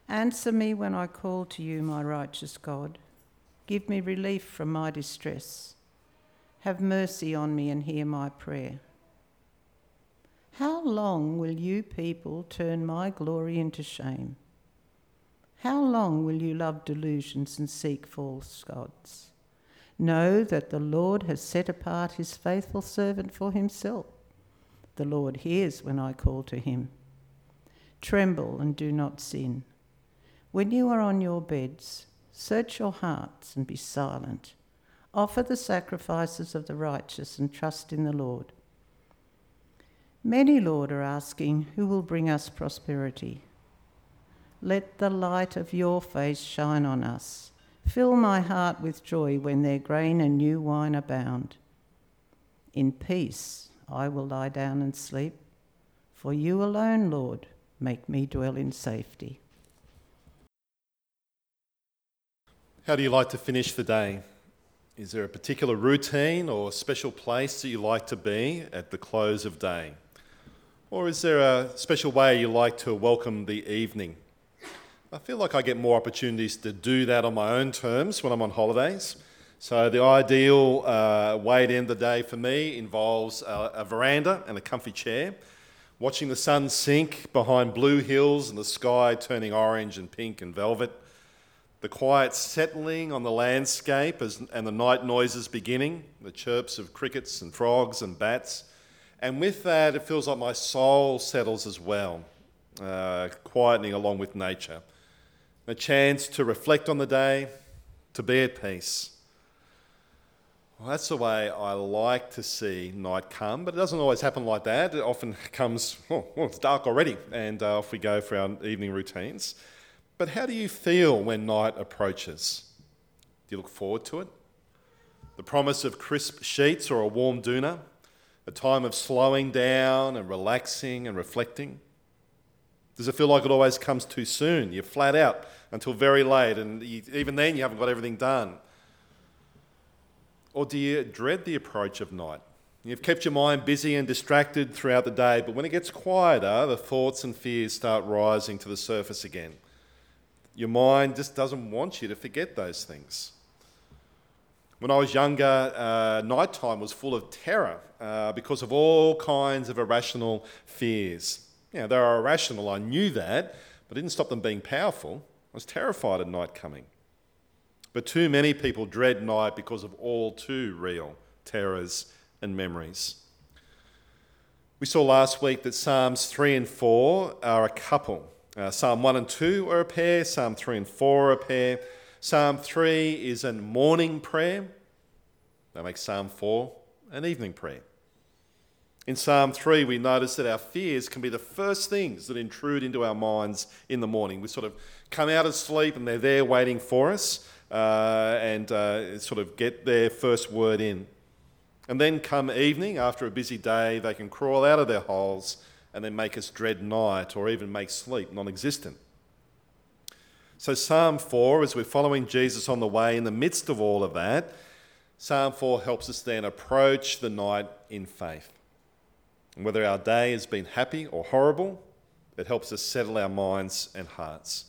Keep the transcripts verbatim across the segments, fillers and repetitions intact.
Answer me when I call to you, my righteous God. Give me relief from my distress. Have mercy on me and hear my prayer. How long will you people turn my glory into shame? How long will you love delusions and seek false gods? Know that the Lord has set apart his faithful servant for himself. The Lord hears when I call to him. Tremble and do not sin. When you are on your beds, search your hearts and be silent. Offer the sacrifices of the righteous and trust in the Lord. Many, Lord, are asking, who will bring us prosperity? Let the light of your face shine on us. Fill my heart with joy when their grain and new wine abound. In peace I will lie down and sleep, for you alone, Lord, make me dwell in safety. How do you like to finish the day? Is there a particular routine or special place that you like to be at the close of day? Or is there a special way you like to welcome the evening? I feel like I get more opportunities to do that on my own terms when I'm on holidays. So the ideal uh, way to end the day for me involves a, a veranda and a comfy chair, watching the sun sink behind blue hills and the sky turning orange and pink and velvet, the quiet settling on the landscape as, and the night noises beginning, the chirps of crickets and frogs and bats. And with that, it feels like my soul settles as well, uh, quietening along with nature. A chance to reflect on the day, to be at peace. Well, that's the way I like to see night come, but it doesn't always happen like that. It often comes, oh, well, it's dark already, and uh, off we go for our evening routines. But how do you feel when night approaches? Do you look forward to it? The promise of crisp sheets or a warm doona? A time of slowing down and relaxing and reflecting? Does it feel like it always comes too soon? You're flat out until very late, and you, even then you haven't got everything done. Or do you dread the approach of night? You've kept your mind busy and distracted throughout the day, but when it gets quieter, the thoughts and fears start rising to the surface again. Your mind just doesn't want you to forget those things. When I was younger, uh, nighttime was full of terror uh, because of all kinds of irrational fears. You know, they were irrational, I knew that, but it didn't stop them being powerful. I was terrified of night coming. But too many people dread night because of all too real terrors and memories. We saw last week that Psalms three and four are a couple. Uh, Psalm one and two are a pair, Psalm three and four are a pair. Psalm three is a morning prayer. That makes Psalm four an evening prayer. In Psalm three, we notice that our fears can be the first things that intrude into our minds in the morning. We sort of come out of sleep and they're there waiting for us uh, and uh, sort of get their first word in. And then come evening, after a busy day, they can crawl out of their holes and then make us dread night or even make sleep non-existent. So Psalm four, as we're following Jesus on the way in the midst of all of that, Psalm four helps us then approach the night in faith. And whether our day has been happy or horrible, it helps us settle our minds and hearts.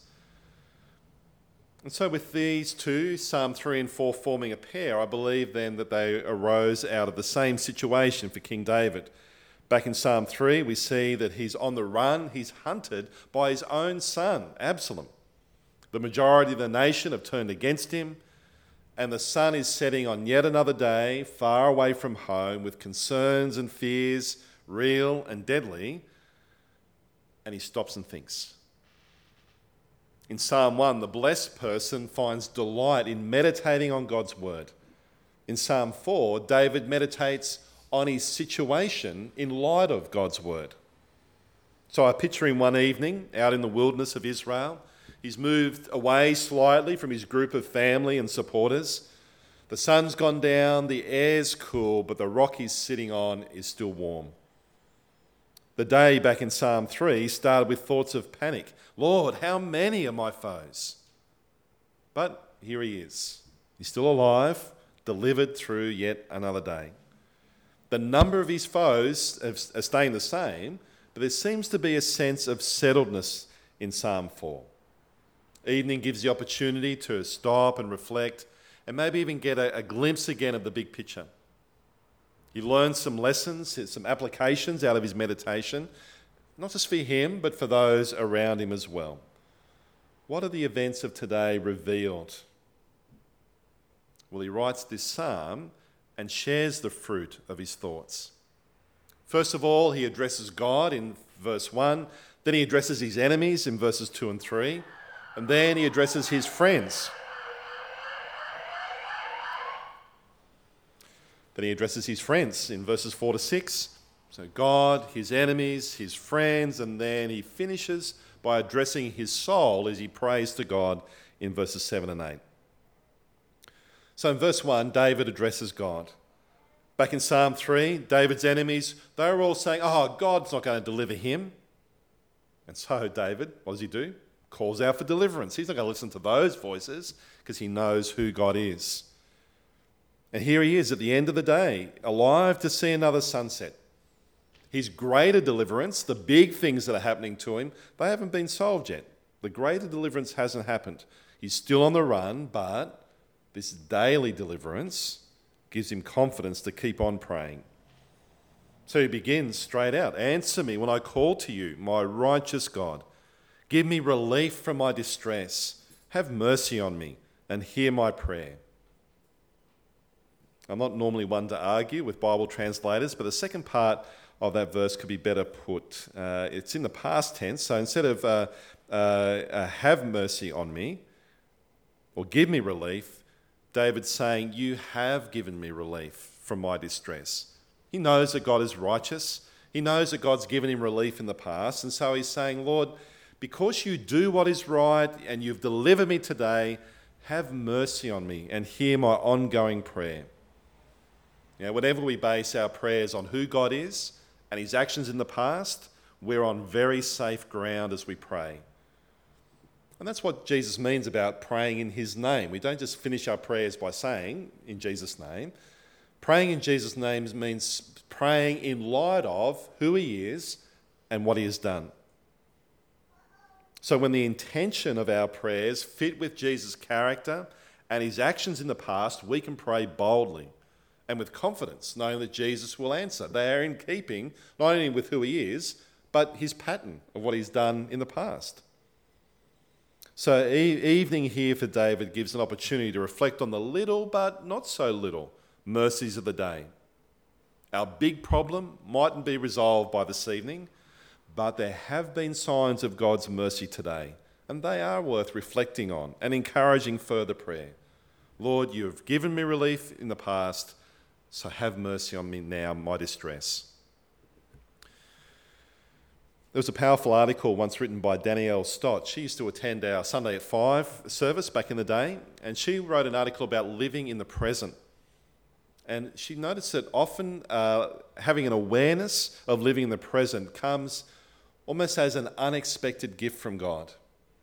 And so with these two, Psalm three and four forming a pair, I believe then that they arose out of the same situation for King David. Back in Psalm three, we see that he's on the run, he's hunted by his own son, Absalom. The majority of the nation have turned against him, and the sun is setting on yet another day, far away from home, with concerns and fears, real and deadly, and he stops and thinks. In Psalm one, the blessed person finds delight in meditating on God's word. In Psalm four, David meditates on his situation in light of God's word. So I picture him one evening out in the wilderness of Israel. He's moved away slightly from his group of family and supporters. The sun's gone down, the air's cool, but the rock he's sitting on is still warm. The day back in Psalm three started with thoughts of panic. Lord, how many are my foes? But here he is. He's still alive, delivered through yet another day. The number of his foes are staying the same, but there seems to be a sense of settledness in Psalm four. Evening gives the opportunity to stop and reflect and maybe even get a, a glimpse again of the big picture. He learns some lessons, some applications out of his meditation, not just for him, but for those around him as well. What are the events of today revealed? Well, he writes this psalm and shares the fruit of his thoughts. First of all, he addresses God in verse one, then he addresses his enemies in verses two and three, and then he addresses his friends. Then he addresses his friends in verses four to six. So God, his enemies, his friends, and then he finishes by addressing his soul as he prays to God in verses seven and eight. So in verse one, David addresses God. Back in Psalm three, David's enemies, they were all saying, oh, God's not going to deliver him. And so David, what does he do? Calls out for deliverance. He's not going to listen to those voices because he knows who God is. And here he is at the end of the day, alive to see another sunset. His greater deliverance, the big things that are happening to him, they haven't been solved yet. The greater deliverance hasn't happened. He's still on the run, but this daily deliverance gives him confidence to keep on praying. So he begins straight out. Answer me when I call to you, my righteous God. Give me relief from my distress. Have mercy on me and hear my prayer. I'm not normally one to argue with Bible translators, but the second part of that verse could be better put. Uh, it's in the past tense, so instead of uh, uh, uh, have mercy on me or give me relief, David's saying, you have given me relief from my distress. He knows that God is righteous. He knows that God's given him relief in the past, and so he's saying, Lord, because you do what is right and you've delivered me today, have mercy on me and hear my ongoing prayer. You know, whenever we base our prayers on who God is and his actions in the past, we're on very safe ground as we pray. And that's what Jesus means about praying in his name. We don't just finish our prayers by saying, in Jesus' name. Praying in Jesus' name means praying in light of who he is and what he has done. So when the intention of our prayers fit with Jesus' character and his actions in the past, we can pray boldly and with confidence, knowing that Jesus will answer. They are in keeping not only with who he is, but his pattern of what he's done in the past. So e- evening here for David gives an opportunity to reflect on the little but not so little mercies of the day. Our big problem mightn't be resolved by this evening, but there have been signs of God's mercy today, and they are worth reflecting on and encouraging further prayer. Lord, you have given me relief in the past, so have mercy on me now, my distress. There was a powerful article once written by Danielle Stott. She used to attend our Sunday at five service back in the day, and she wrote an article about living in the present. And she noticed that often uh, having an awareness of living in the present comes almost as an unexpected gift from God.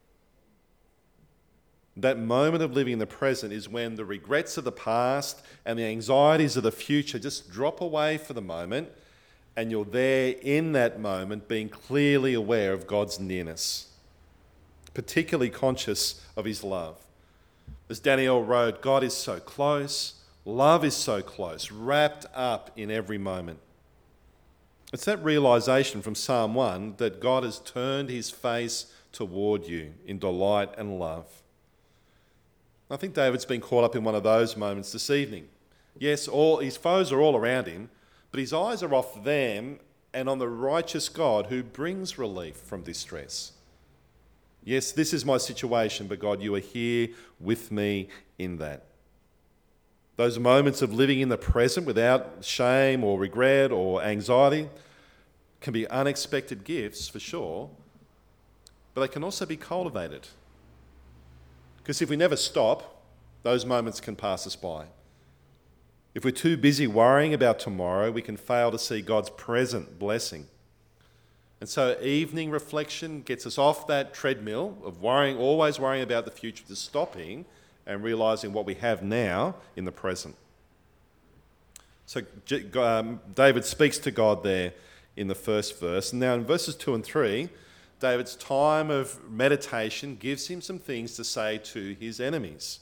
That moment of living in the present is when the regrets of the past and the anxieties of the future just drop away for the moment, and you're there in that moment being clearly aware of God's nearness, particularly conscious of his love. As Danielle wrote, God is so close, love is so close, wrapped up in every moment. It's that realisation from Psalm one that God has turned his face toward you in delight and love. I think David's been caught up in one of those moments this evening. Yes, all his foes are all around him, but his eyes are off them and on the righteous God who brings relief from distress. Yes, this is my situation, but God, you are here with me in that. Those moments of living in the present without shame or regret or anxiety can be unexpected gifts for sure, but they can also be cultivated. Because if we never stop, those moments can pass us by. If we're too busy worrying about tomorrow, we can fail to see God's present blessing. And so evening reflection gets us off that treadmill of worrying, always worrying about the future, to stopping and realising what we have now in the present. So um, David speaks to God there in the first verse. And now in verses two and three, David's time of meditation gives him some things to say to his enemies.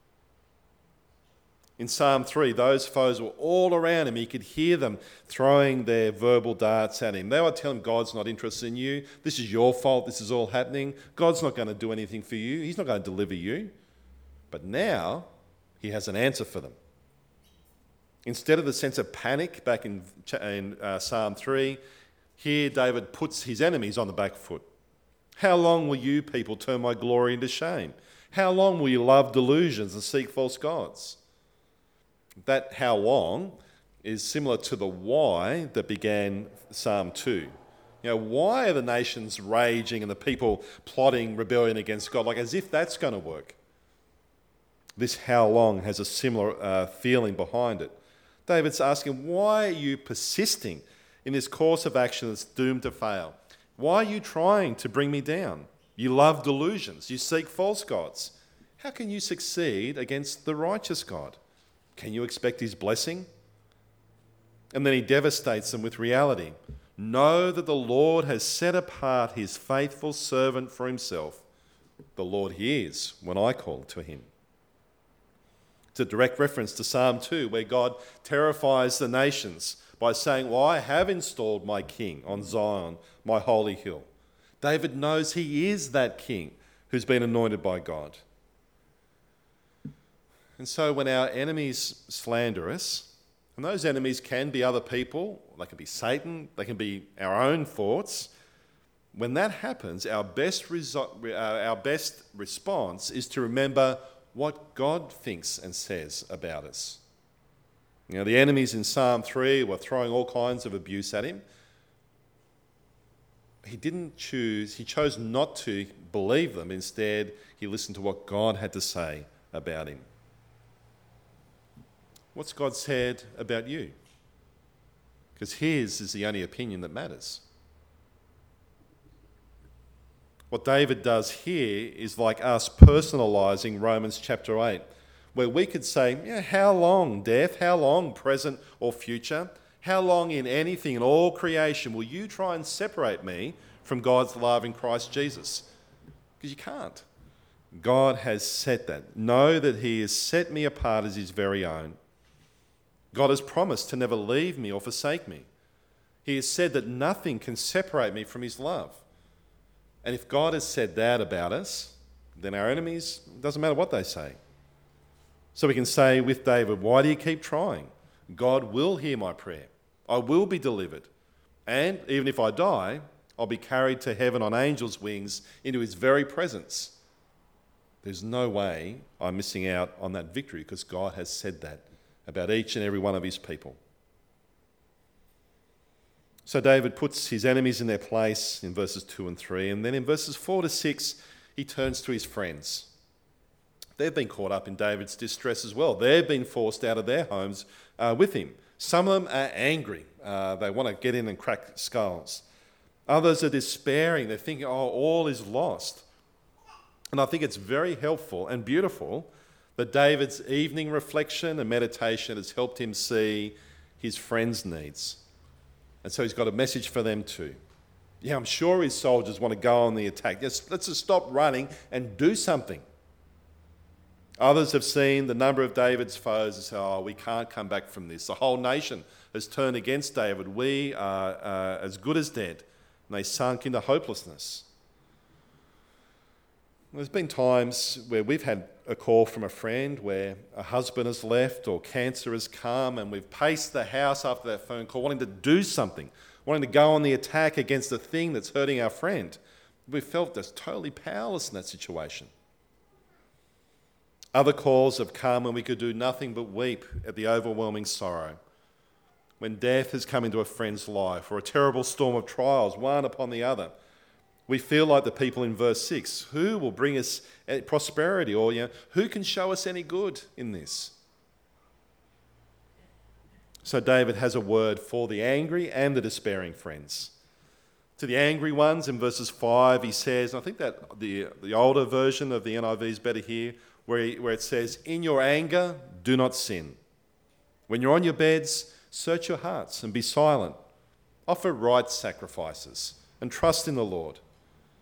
In Psalm three, those foes were all around him. He could hear them throwing their verbal darts at him. They would tell him, God's not interested in you. This is your fault. This is all happening. God's not going to do anything for you. He's not going to deliver you. But now he has an answer for them. Instead of the sense of panic back in, in uh, Psalm three, here David puts his enemies on the back foot. How long will you people turn my glory into shame? How long will you love delusions and seek false gods? That how long is similar to the why that began Psalm two. You know, why are the nations raging and the people plotting rebellion against God? Like as if that's going to work. This how long has a similar uh, feeling behind it. David's asking, why are you persisting in this course of action that's doomed to fail? Why are you trying to bring me down? You love delusions. You seek false gods. How can you succeed against the righteous God? Can you expect his blessing? And then he devastates them with reality. Know that the Lord has set apart his faithful servant for himself. The Lord hears when I call to him. It's a direct reference to Psalm two, where God terrifies the nations by saying, well, I have installed my king on Zion, my holy hill. David knows he is that king who's been anointed by God. And so when our enemies slander us, and those enemies can be other people, they can be Satan, they can be our own thoughts, when that happens, our best, reso- uh, our best response is to remember what God thinks and says about us. You know, the enemies in Psalm three were throwing all kinds of abuse at him. He didn't choose, he chose not to believe them. Instead, he listened to what God had to say about him. What's God said about you? Because his is the only opinion that matters. What David does here is like us personalising Romans chapter eight, where we could say, yeah, how long, death? How long, present or future? How long in anything in all creation will you try and separate me from God's love in Christ Jesus? Because you can't. God has said that. Know that he has set me apart as his very own. God has promised to never leave me or forsake me. He has said that nothing can separate me from his love. And if God has said that about us, then our enemies, it doesn't matter what they say. So we can say with David, why do you keep trying? God will hear my prayer. I will be delivered. And even if I die, I'll be carried to heaven on angels' wings into his very presence. There's no way I'm missing out on that victory because God has said that about each and every one of his people. So David puts his enemies in their place in verses two and three, and then in verses four to six, he turns to his friends. They've been caught up in David's distress as well. They've been forced out of their homes uh, with him. Some of them are angry. Uh, they want to get in and crack skulls. Others are despairing. They're thinking, oh, all is lost. And I think it's very helpful and beautiful that David's evening reflection and meditation has helped him see his friends' needs. And so he's got a message for them too. Yeah, I'm sure his soldiers want to go on the attack. Just, let's just stop running and do something. Others have seen the number of David's foes and say, oh, we can't come back from this. The whole nation has turned against David. We are uh, as good as dead. And they sunk into hopelessness. There's been times where we've had a call from a friend where a husband has left or cancer has come, and we've paced the house after that phone call wanting to do something, wanting to go on the attack against the thing that's hurting our friend. We felt just totally powerless in that situation. Other calls have come when we could do nothing but weep at the overwhelming sorrow. When death has come into a friend's life, or a terrible storm of trials, one upon the other, we feel like the people in verse six. Who will bring us prosperity? Or, you know, who can show us any good in this? So David has a word for the angry and the despairing friends. To the angry ones, in verses five, he says, and I think that the, the older version of the N I V is better here, where, he, where it says, in your anger, do not sin. When you're on your beds, search your hearts and be silent. Offer right sacrifices and trust in the Lord.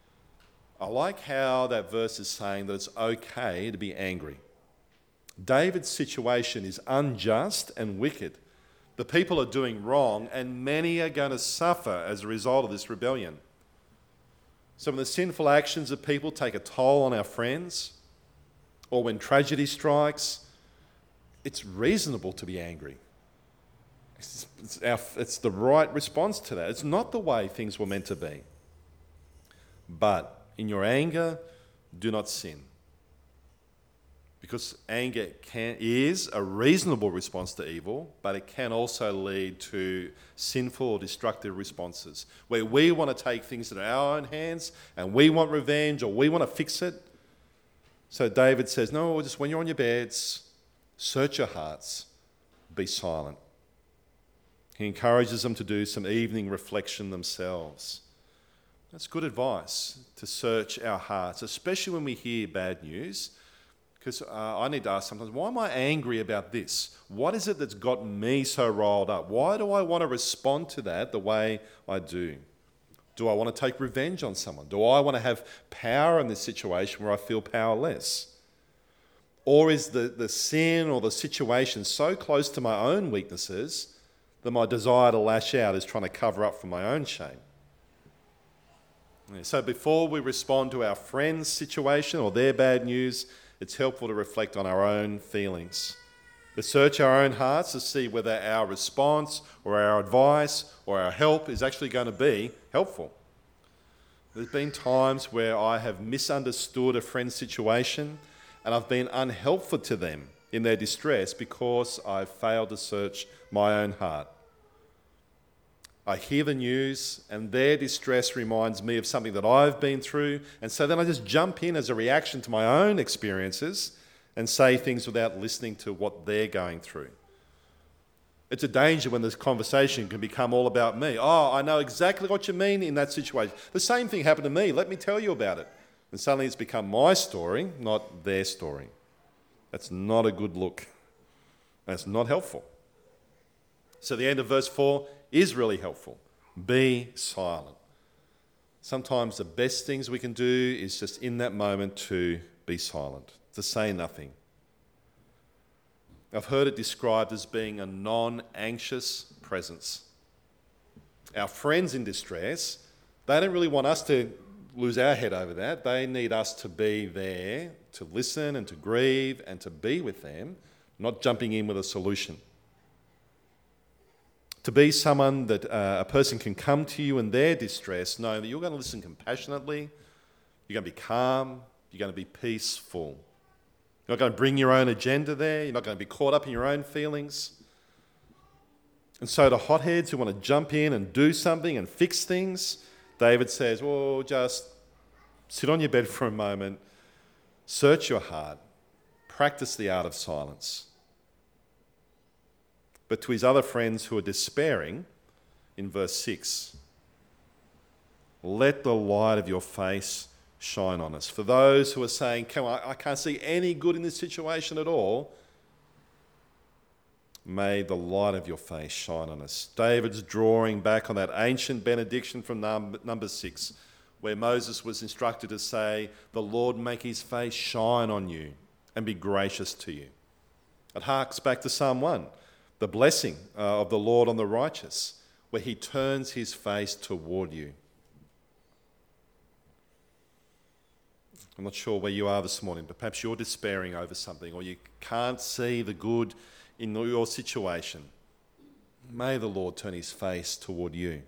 I like how that verse is saying that it's okay to be angry. David's situation is unjust and wicked. The people are doing wrong, and many are going to suffer as a result of this rebellion. So when the sinful actions of people take a toll on our friends, or when tragedy strikes, it's reasonable to be angry. It's, it's, our, it's the right response to that. It's not the way things were meant to be. But in your anger, do not sin. Because anger can, is a reasonable response to evil, but it can also lead to sinful or destructive responses, where we want to take things into our own hands and we want revenge or we want to fix it. So David says, no, just when you're on your beds, search your hearts, be silent. He encourages them to do some evening reflection themselves. That's good advice, to search our hearts, especially when we hear bad news. Because uh, I need to ask sometimes, why am I angry about this? What is it that's got me so riled up? Why do I want to respond to that the way I do? Do I want to take revenge on someone? Do I want to have power in this situation where I feel powerless? Or is the, the sin or the situation so close to my own weaknesses that my desire to lash out is trying to cover up for my own shame? So before we respond to our friend's situation or their bad news, it's helpful to reflect on our own feelings. To search our own hearts to see whether our response or our advice or our help is actually going to be helpful. There's been times where I have misunderstood a friend's situation and I've been unhelpful to them in their distress because I've failed to search my own heart. I hear the news and their distress reminds me of something that I've been through, and so then I just jump in as a reaction to my own experiences and say things without listening to what they're going through. It's a danger when this conversation can become all about me. Oh, I know exactly what you mean in that situation. The same thing happened to me. Let me tell you about it. And suddenly it's become my story, not their story. That's not a good look. That's not helpful. So the end of verse four is really helpful. Be silent. Sometimes the best things we can do is just in that moment to be silent, to say nothing. I've heard it described as being a non-anxious presence. Our friends in distress, they don't really want us to lose our head over that. They need us to be there, to listen and to grieve and to be with them, not jumping in with a solution. To be someone that uh, a person can come to you in their distress, knowing that you're going to listen compassionately, you're going to be calm, you're going to be peaceful. You're not going to bring your own agenda there, you're not going to be caught up in your own feelings. And so to hotheads who want to jump in and do something and fix things, David says, well, just sit on your bed for a moment, search your heart, practice the art of silence. But to his other friends who are despairing, in verse six, let the light of your face shine on us. For those who are saying, Come on, I can't see any good in this situation at all, may the light of your face shine on us. David's drawing back on that ancient benediction from number six, where Moses was instructed to say, the Lord make his face shine on you and be gracious to you. It harks back to Psalm one. The blessing uh, of the Lord on the righteous, where he turns his face toward you. I'm not sure where you are this morning, but perhaps you're despairing over something or you can't see the good in your situation. May the Lord turn his face toward you.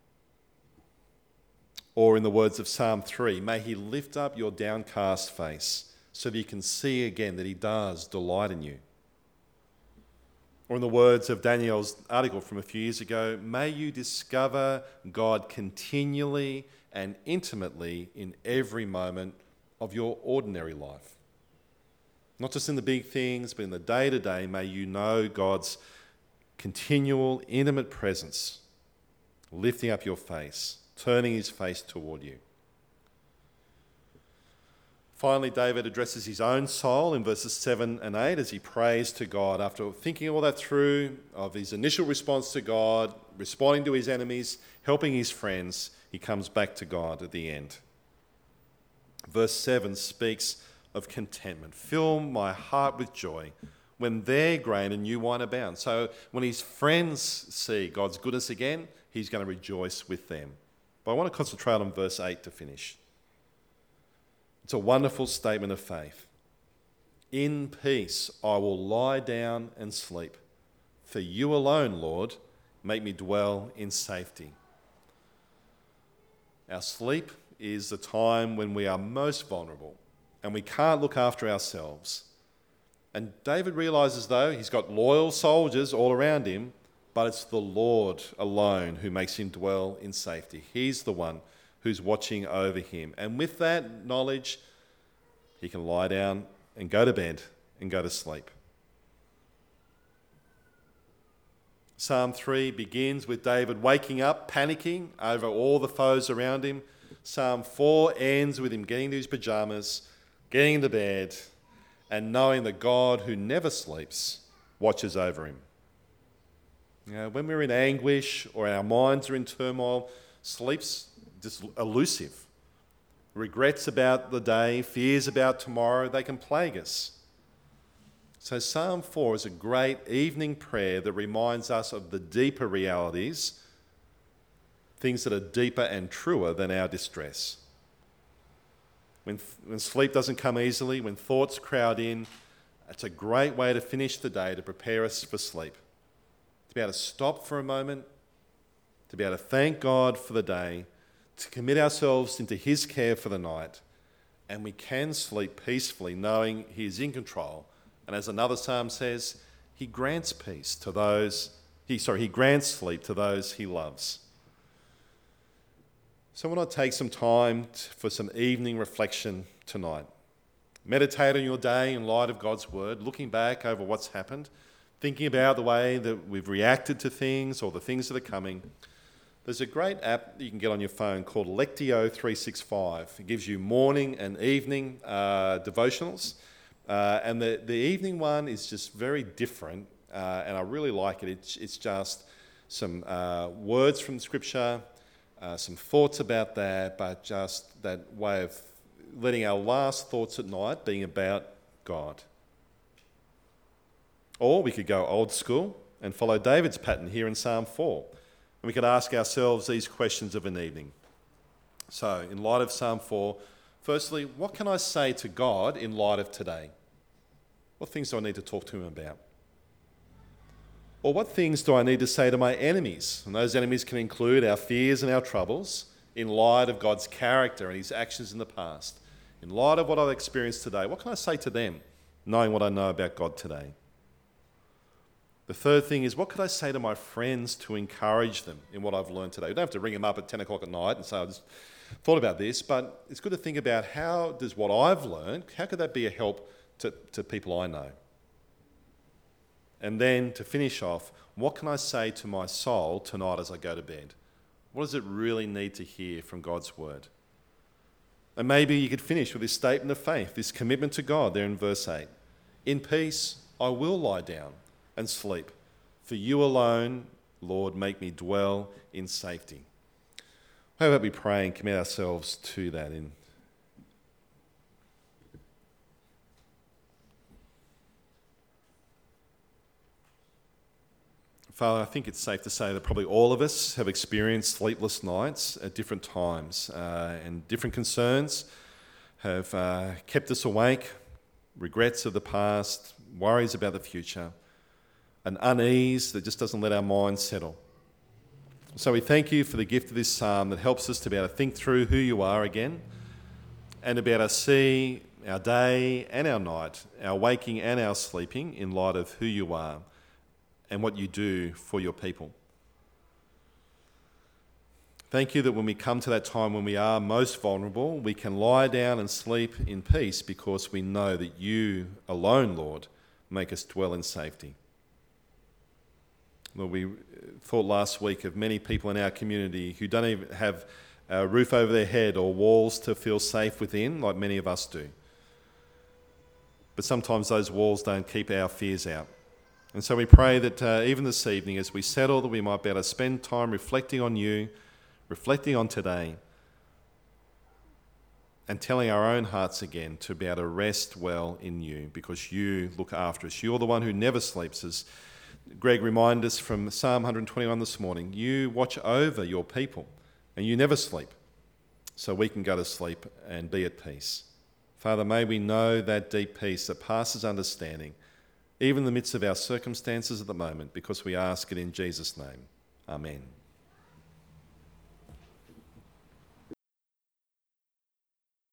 Or in the words of Psalm three, may he lift up your downcast face so that you can see again that he does delight in you. Or in the words of Danielle's article from a few years ago, may you discover God continually and intimately in every moment of your ordinary life. Not just in the big things, but in the day-to-day, may you know God's continual, intimate presence, lifting up your face, turning his face toward you. Finally, David addresses his own soul in verses seven and eight as he prays to God. After thinking all that through, of his initial response to God, responding to his enemies, helping his friends, he comes back to God at the end. Verse seven speaks of contentment. Fill my heart with joy when their grain and new wine abound. So when his friends see God's goodness again, he's going to rejoice with them. But I want to concentrate on verse eight to finish. It's a wonderful statement of faith. In peace I will lie down and sleep. For you alone, Lord, make me dwell in safety. Our sleep is the time when we are most vulnerable and we can't look after ourselves. And David realises, though, he's got loyal soldiers all around him, but it's the Lord alone who makes him dwell in safety. He's the one who's watching over him. And with that knowledge, he can lie down and go to bed and go to sleep. Psalm three begins with David waking up, panicking over all the foes around him. Psalm four ends with him getting to his pyjamas, getting into bed, and knowing that God, who never sleeps, watches over him. You know, when we're in anguish or our minds are in turmoil, sleep's just elusive. Regrets about the day, fears about tomorrow, they can plague us. So Psalm four is a great evening prayer that reminds us of the deeper realities, things that are deeper and truer than our distress. When, when sleep doesn't come easily, when thoughts crowd in, it's a great way to finish the day, to prepare us for sleep. To be able to stop for a moment, to be able to thank God for the day, to commit ourselves into his care for the night, and we can sleep peacefully knowing he is in control. And as another psalm says, he grants peace to those, he, sorry, he grants sleep to those he loves. So why not take some time t- for some evening reflection tonight? Meditate on your day in light of God's word, looking back over what's happened, thinking about the way that we've reacted to things or the things that are coming. There's a great app that you can get on your phone called Lectio three sixty-five. It gives you morning and evening uh, devotionals. Uh, and the, the evening one is just very different, uh, and I really like it. It's, it's just some uh, words from Scripture, uh, some thoughts about that, but just that way of letting our last thoughts at night being about God. Or we could go old school and follow David's pattern here in Psalm four. And we could ask ourselves these questions of an evening. So, in light of Psalm four, firstly, what can I say to God in light of today? What things do I need to talk to him about? Or what things do I need to say to my enemies? And those enemies can include our fears and our troubles in light of God's character and his actions in the past. In light of what I've experienced today, what can I say to them, knowing what I know about God today? The third thing is, what could I say to my friends to encourage them in what I've learned today? We don't have to ring them up at ten o'clock at night and say, I just thought about this, but it's good to think about how does what I've learned, how could that be a help to, to people I know? And then to finish off, what can I say to my soul tonight as I go to bed? What does it really need to hear from God's word? And maybe you could finish with this statement of faith, this commitment to God there in verse eight. In peace I will lie down and sleep, for you alone, Lord, make me dwell in safety. How about we pray and commit ourselves to that in Father, I think it's safe to say that probably all of us have experienced sleepless nights at different times, uh, and different concerns have uh, kept us awake, regrets of the past, worries about the future, an unease that just doesn't let our minds settle. So we thank you for the gift of this psalm that helps us to be able to think through who you are again and to be able to see our day and our night, our waking and our sleeping in light of who you are and what you do for your people. Thank you that when we come to that time when we are most vulnerable, we can lie down and sleep in peace because we know that you alone, Lord, make us dwell in safety. Lord, we thought last week of many people in our community who don't even have a roof over their head or walls to feel safe within, like many of us do. But sometimes those walls don't keep our fears out. And so we pray that uh, even this evening, as we settle, that we might be able to spend time reflecting on you, reflecting on today, and telling our own hearts again to be able to rest well in you, because you look after us. You're the one who never sleeps, as Greg reminded us from Psalm one twenty-one this morning. You watch over your people and you never sleep, so we can go to sleep and be at peace. Father, may we know that deep peace that passes understanding, even in the midst of our circumstances at the moment, because we ask it in Jesus' name. Amen.